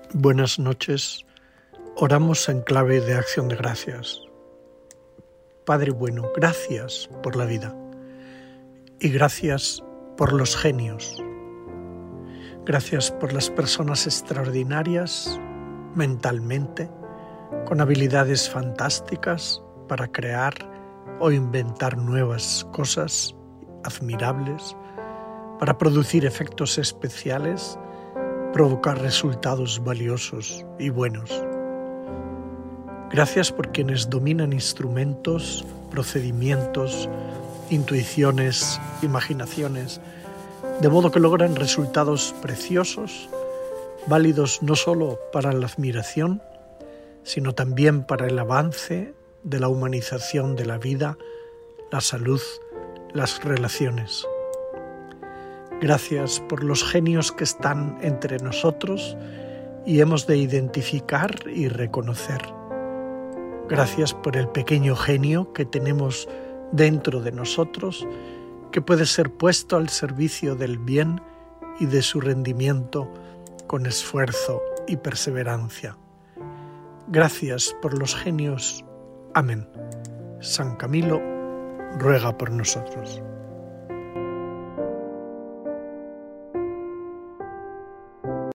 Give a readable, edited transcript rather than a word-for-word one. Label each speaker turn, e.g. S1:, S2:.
S1: Buenas noches, oramos en clave de acción de gracias. Padre bueno, gracias por la vida y gracias por los genios. Gracias por las personas extraordinarias mentalmente, con habilidades fantásticas para crear o inventar nuevas cosas admirables, para producir efectos especiales, provocar resultados valiosos y buenos. Gracias por quienes dominan instrumentos, procedimientos, intuiciones, imaginaciones, de modo que logran resultados preciosos, válidos no solo para la admiración, sino también para el avance de la humanización de la vida, la salud, las relaciones. Gracias por los genios que están entre nosotros y hemos de identificar y reconocer. Gracias por el pequeño genio que tenemos dentro de nosotros, que puede ser puesto al servicio del bien y de su rendimiento con esfuerzo y perseverancia. Gracias por los genios. Amén. San Camilo ruega por nosotros.